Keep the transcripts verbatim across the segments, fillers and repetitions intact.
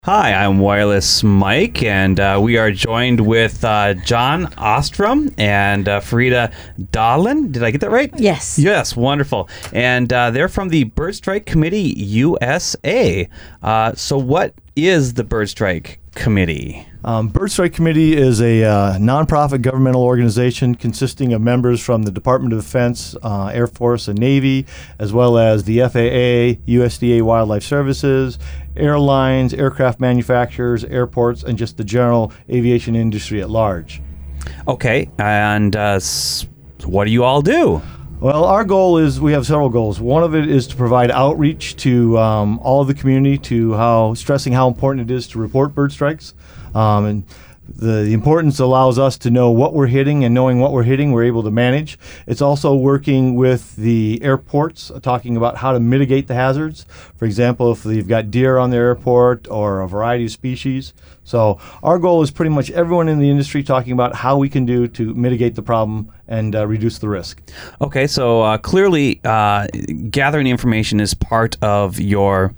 Hi, I'm Wireless Mike, and uh, we are joined with uh, John Ostrom and uh, Farida Dahlin. Did I get that right? Yes. Yes, wonderful. And uh, they're from the Bird Strike Committee U S A. Uh, so what is the Bird Strike Committee? Um, Bird Strike Committee is a uh, nonprofit governmental organization consisting of members from the Department of Defense, uh, Air Force, and Navy, as well as the F A A, U S D A Wildlife Services, airlines, aircraft manufacturers, airports, and just the general aviation industry at large. Okay, and uh, s- what do you all do? Well, our goal is, we have several goals. One of it is to provide outreach to um, all of the community, to how, stressing how important it is to report bird strikes. Um, and the, the importance allows us to know what we're hitting, and knowing what we're hitting, we're able to manage. It's also working with the airports, uh, talking about how to mitigate the hazards. For example, if you've got deer on the airport or a variety of species. So our goal is pretty much everyone in the industry talking about how we can do to mitigate the problem and uh, reduce the risk. Okay, so uh, clearly uh, gathering information is part of your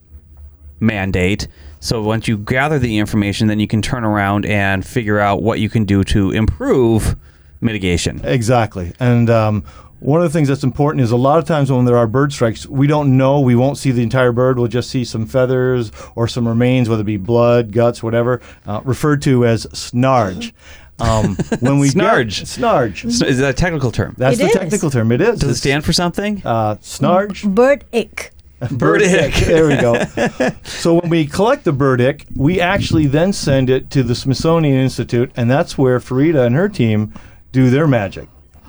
mandate. So once you gather the information, then you can turn around and figure out what you can do to improve mitigation. Exactly. And um, one of the things that's important is a lot of times when there are bird strikes, we don't know, we won't see the entire bird, we'll just see some feathers or some remains, whether it be blood, guts, whatever, uh, referred to as snarge. Um, when we Snarge. Get, snarge. So is that a technical term? That's It the is. technical term. It is. Does it It's, stand for something? Uh, snarge. Bird ick. Bird ick. There we go. So when we collect the bird ick, we actually then send it to the Smithsonian Institute, and that's where Farida and her team do their magic.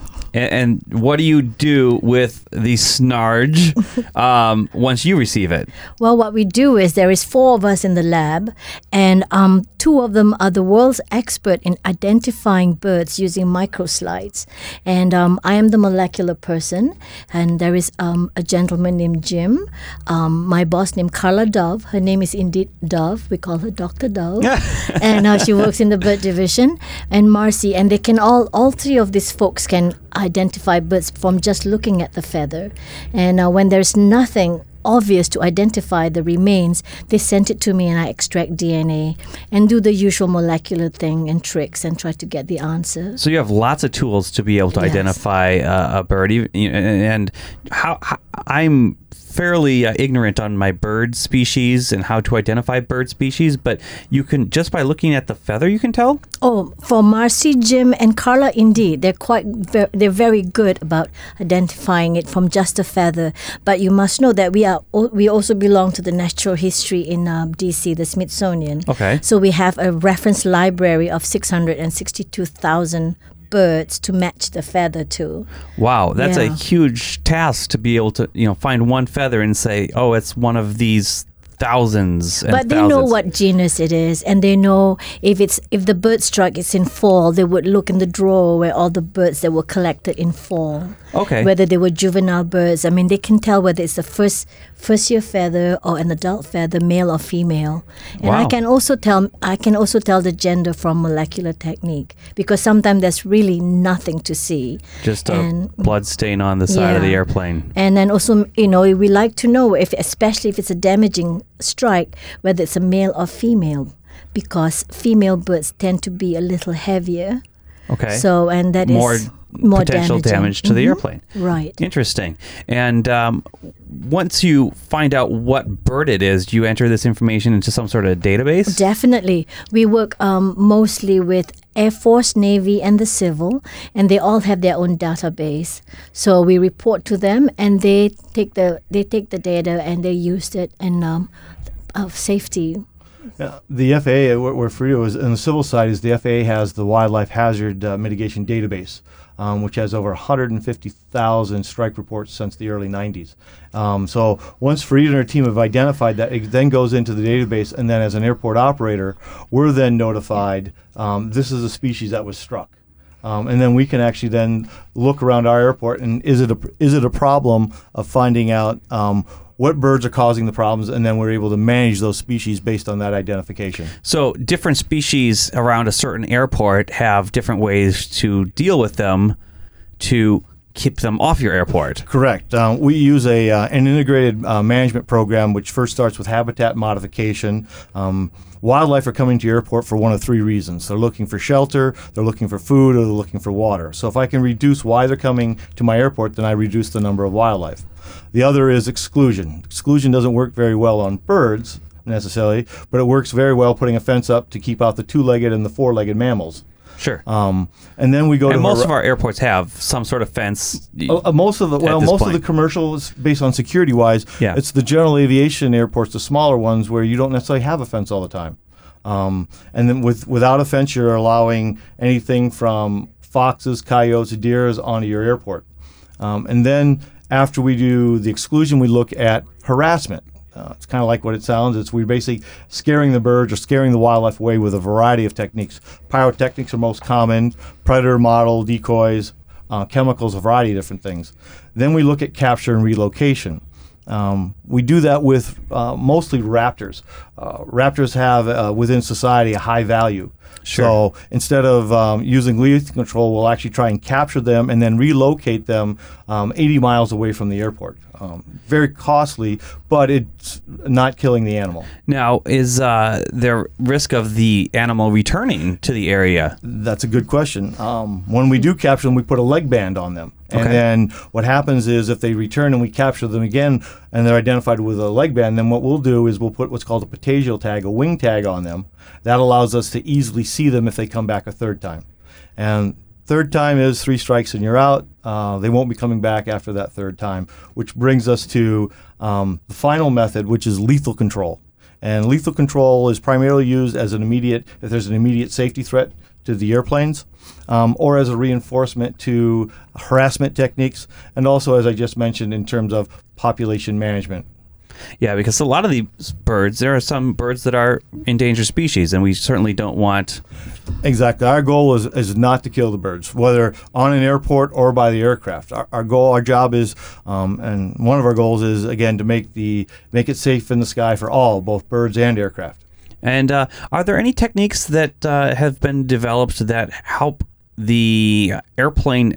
And, and what do you do with the snarge um, once you receive it? Well, what we do is there is four of us in the lab, and um, two of them are the world's expert in identifying birds using microslides. And um, I am the molecular person, and there is um, a gentleman named Jim, um, my boss named Carla Dove. Her name is indeed Dove. We call her Doctor Dove. And uh, she works in the bird division, and Marcy. And they can all, all three of these folks can identify birds from just looking at the feather. And uh, when there's nothing obvious to identify the remains, they send it to me and I extract D N A and do the usual molecular thing and tricks and try to get the answer. So you have lots of tools to be able to Yes. identify uh, a bird. Even- And how, how I'm fairly uh, ignorant on my bird species and how to identify bird species, but you can, just by looking at the feather, you can tell? Oh, for Marcy, Jim, and Carla, indeed, they're quite ve- they're very good about identifying it from just a feather. But you must know that we are al- we also belong to the Natural History in um, D C, the Smithsonian. Okay. So we have a reference library of six hundred sixty-two thousand birds to match the feather to. Wow, that's a Yeah. huge task to be able to, you know, find one feather and say, oh, it's one of these thousands and But they thousands. know what genus it is, and they know if it's if the bird struck is in fall, they would look in the drawer where all the birds that were collected in fall. Okay. Whether they were juvenile birds, I mean, they can tell whether it's the first first year feather or an adult feather, male or female. And I Wow. can also tell I can also tell the gender from molecular technique, because sometimes there's really nothing to see. Just a And- blood stain on the side of the Yeah. airplane. And then also, you know, we like to know if, especially if it's a damaging strike, whether it's a male or female, because female birds tend to be a little heavier. Okay. So, and that is more, more potential damaging. damage to the Mhm. airplane. Right. Interesting. And um, once you find out what bird it is, do you enter this information into some sort of database? Definitely. We work um, mostly with Air Force, Navy, and the Civil, and they all have their own database. So we report to them, and they take the they take the data and they use it in um, of safety. Yeah, the F A A, where, where Farida was on the civil side, is the F A A has the Wildlife Hazard uh, Mitigation Database, um, which has over one hundred fifty thousand strike reports since the early nineties. Um, so once Farida and her team have identified that, it then goes into the database, and then as an airport operator, we're then notified um, this is a species that was struck. Um, and then we can actually then look around our airport, and is it a, is it a problem of finding out um, what birds are causing the problems, and then we're able to manage those species based on that identification. So different species around a certain airport have different ways to deal with them to keep them off your airport. Correct. Um, we use a uh, an integrated uh, management program, which first starts with habitat modification. Um, wildlife are coming to your airport for one of three reasons. They're looking for shelter, they're looking for food, or they're looking for water. So if I can reduce why they're coming to my airport, then I reduce the number of wildlife. The other is exclusion. Exclusion doesn't work very well on birds necessarily, but it works very well putting a fence up to keep out the two-legged and the four-legged mammals. Sure. Um, and then we go and to most hor- of our airports have some sort of fence. Uh, uh, most of the well, this most point. of the commercials based on security wise, Yeah. it's the general aviation airports, the smaller ones, where you don't necessarily have a fence all the time. Um, and then with without a fence, you're allowing anything from foxes, coyotes, deers onto your airport. Um, and then after we do the exclusion, we look at harassment. Uh, it's kind of like what it sounds. It's we're basically scaring the birds or scaring the wildlife away with a variety of techniques. Pyrotechnics are most common, predator model, decoys, uh, chemicals, a variety of different things. Then we look at capture and relocation. Um, we do that with uh, mostly raptors. Uh, raptors have uh, within society a high value. Sure. So instead of um, using lethal control, we'll actually try and capture them and then relocate them um, eighty miles away from the airport. Um, very costly, but it's not killing the animal. Now, is uh, there risk of the animal returning to the area? That's a good question. Um, when we do capture them, we put a leg band on them. And Okay. then what happens is if they return and we capture them again and they're identified with a leg band, then what we'll do is we'll put what's called a patagial tag, a wing tag on them. That allows us to easily see them if they come back a third time. And third time is three strikes and you're out. Uh, they won't be coming back after that third time, which brings us to um, the final method, which is lethal control. And lethal control is primarily used as an immediate, if there's an immediate safety threat to the airplanes, um, or as a reinforcement to harassment techniques, and also, as I just mentioned, in terms of population management. Yeah, because a lot of these birds, there are some birds that are endangered species, and we certainly don't want. Exactly. Our goal is, is not to kill the birds, whether on an airport or by the aircraft. Our, our goal, our job is, um, and one of our goals is, again, to make the make it safe in the sky for all, both birds and aircraft. And uh, are there any techniques that uh, have been developed that help the airplane,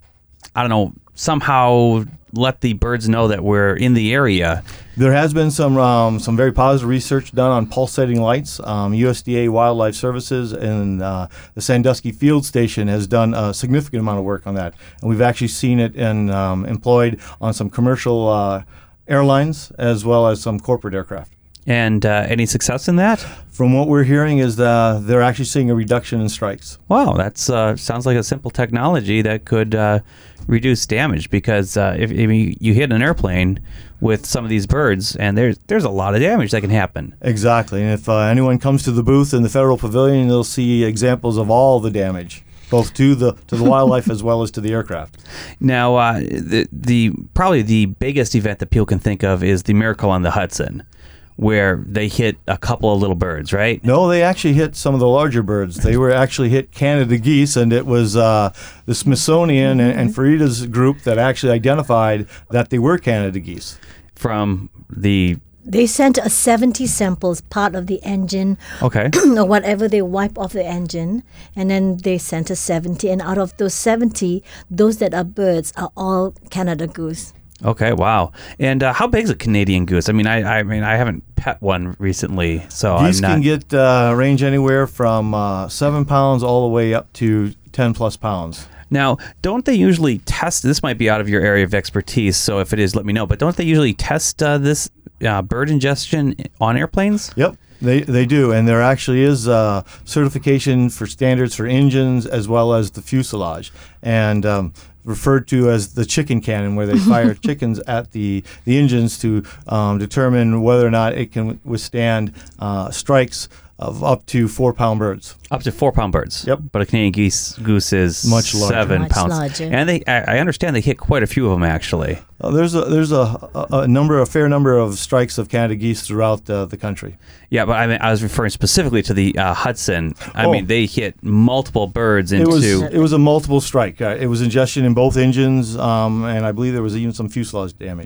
I don't know, somehow let the birds know that we're in the area? There has been some um, some very positive research done on pulsating lights. Um, U S D A Wildlife Services and uh, the Sandusky Field Station has done a significant amount of work on that, and we've actually seen it in, um, employed on some commercial uh, airlines as well as some corporate aircraft. And uh, any success in that? From what we're hearing is that they're actually seeing a reduction in strikes. Wow, that's uh, sounds like a simple technology that could uh, reduce damage. Because uh, if, if you you hit an airplane with some of these birds, and there's there's a lot of damage that can happen. Exactly, and if uh, anyone comes to the booth in the Federal Pavilion, they'll see examples of all the damage, both to the to the wildlife as well as to the aircraft. Now, uh, the the probably the biggest event that people can think of is the Miracle on the Hudson, where they hit a couple of little birds, right? No, they actually hit some of the larger birds. They were actually hit Canada geese, and it was uh, the Smithsonian and, and Farida's group that actually identified that they were Canada geese. From the They sent a seventy samples, part of the engine, okay, or whatever they wipe off the engine, and then they sent us seventy. And out of those seventy, those that are birds are all Canada goose. okay, wow. And uh, how big is a Canadian goose? I mean, I I mean, I haven't pet one recently, so Geese I'm not. can get uh, range anywhere from uh, seven pounds all the way up to ten plus pounds. Now, don't they usually test? This might be out of your area of expertise, so if it is, let me know. But don't they usually test uh, this uh, bird ingestion on airplanes? Yep, they they do, and there actually is uh, certification for standards for engines as well as the fuselage, and um, referred to as the chicken cannon, where they fire chickens at the the engines to um, determine whether or not it can withstand uh, strikes of up to four pound birds. Up to four pound birds. Yep. But a Canadian geese goose is Much larger. seven Much pounds. larger. And they, I, I understand they hit quite a few of them actually. Uh, there's a there's a, a, a number, a fair number of strikes of Canada geese throughout uh, the country. Yeah, but I mean, I was referring specifically to the uh, Hudson. I Oh. mean, they hit multiple birds It into. was it was a multiple strike. Uh, it was ingestion in both engines, um, and I believe there was even some fuselage damage.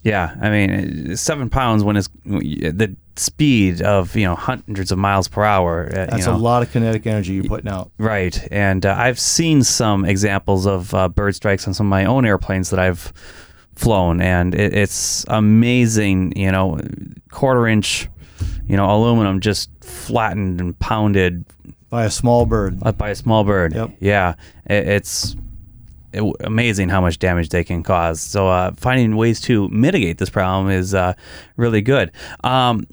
Yeah, I mean, seven pounds when it's the speed of, you know, hundreds of miles per hour. Uh, That's you know. a lot of kinetic energy you're putting out. Right, and uh, I've seen some examples of uh, bird strikes on some of my own airplanes that I've flown, and it, it's amazing, you know, quarter inch, you know, aluminum just flattened and pounded By a small bird. up by a small bird. Yep. Yeah, it, it's it, amazing how much damage they can cause. So uh, finding ways to mitigate this problem is uh, really good. Um,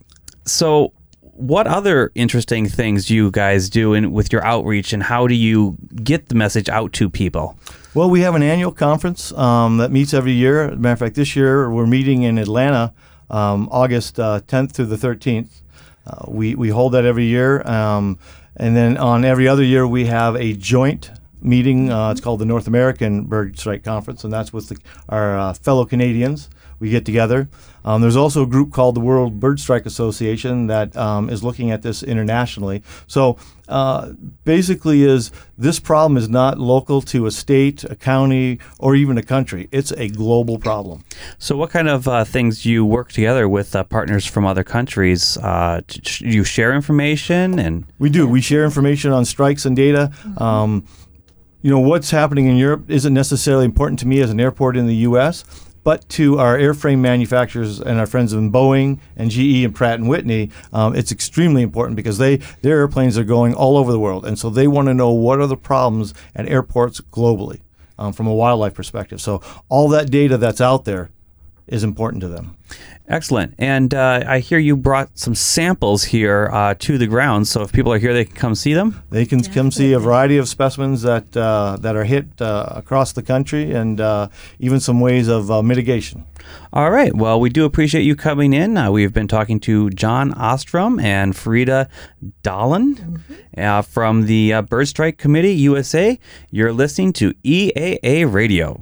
so what other interesting things do you guys do in, with your outreach, and how do you get the message out to people? Well, we have an annual conference um, that meets every year. As a matter of fact, this year we're meeting in Atlanta, um, August uh, tenth through the thirteenth. Uh, we, we hold that every year. Um, and then on every other year, we have a joint meeting. Uh, it's called the North American Bird Strike Conference, and that's with the, our uh, fellow Canadians. We get together. Um, there's also a group called the World Bird Strike Association that um, is looking at this internationally. So uh, basically is this problem is not local to a state, a county, or even a country. It's a global problem. So what kind of uh, things do you work together with uh, partners from other countries? Uh, to, do you share information? And We do. We share information on strikes and data. Um, you know, what's happening in Europe isn't necessarily important to me as an airport in the U S, but to our airframe manufacturers and our friends in Boeing and G E and Pratt and Whitney, um, it's extremely important because they their airplanes are going all over the world, and so they want to know what are the problems at airports globally um, from a wildlife perspective. So all that data that's out there is important to them. Excellent. And uh, I hear you brought some samples here uh, to the ground, so if people are here, they can come see them? They can come see a variety of specimens that uh, that are hit uh, across the country, and uh, even some ways of uh, mitigation. All right. Well, we do appreciate you coming in. Uh, we've been talking to John Ostrom and Farida Dalan mm-hmm. uh, from the uh, Bird Strike Committee U S A. You're listening to E A A Radio.